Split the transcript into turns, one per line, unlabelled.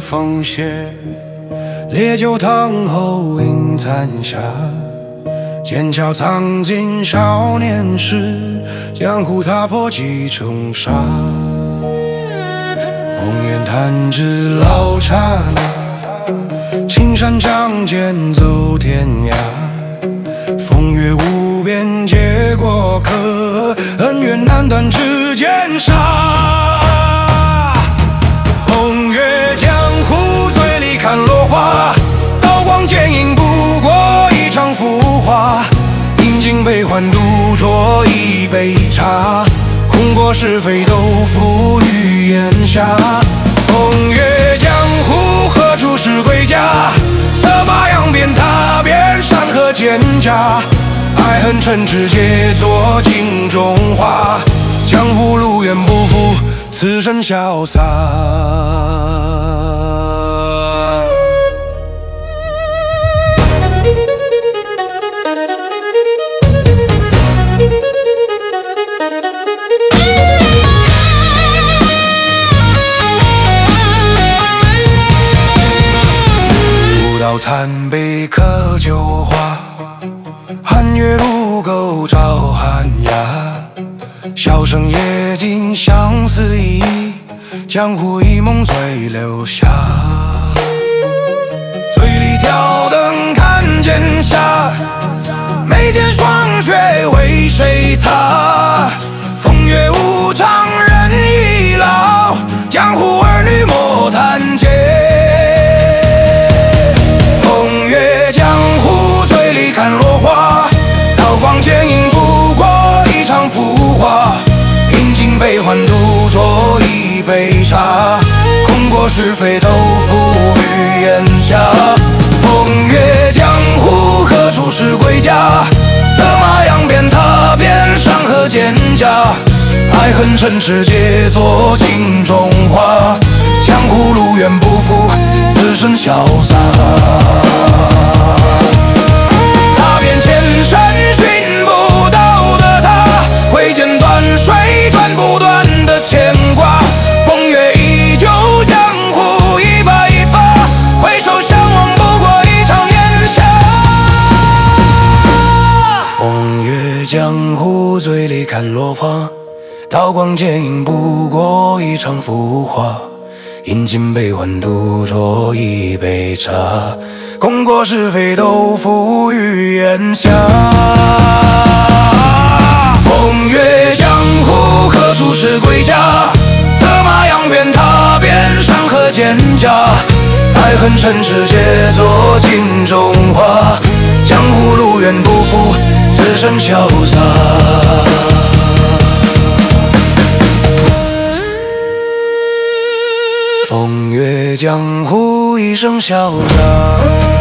风雪，烈酒汤后饮残霞。剑鞘藏尽少年时，江湖踏破几重纱。红颜弹指老刹那，青山仗剑走天涯。风月无边皆过客，恩怨难断指尖沙。风月江湖，醉里看落花，刀光剑影不过一场浮华。饮尽悲欢独酌一杯茶，空过是非都付于眼下。风月江湖，何处是归家？策马扬鞭踏遍山河蒹葭，爱恨嗔痴皆作镜中花。江湖路远不负此生潇洒。残杯刻酒花，寒月如钩照寒鸦。笑声夜尽相思意，江湖一梦醉流霞。醉里挑灯看剑下，眉间霜雪为谁擦？风月无常人已老，江湖儿女莫谈劫。剑影不过一场浮华，饮尽悲欢独酌一杯茶，空过是非都付于眼下。风月江湖，何处是归家？策马扬鞭踏遍山河蒹葭，爱恨嗔痴皆作镜中花。江湖路远不负此生潇洒。踏遍千山水转不断的牵挂，风月依旧，江湖一把一发，回首相望不过一场烟霞。风月江湖，醉里看落花，刀光剑影不过一场浮华。饮尽悲欢独酌一杯茶，功过是非都付于眼下。风月江湖，何处是归家？策马扬鞭踏遍山河蒹葭，爱恨嗔痴皆作镜中花。江湖路远不负此生潇洒。风月江湖，一生潇洒。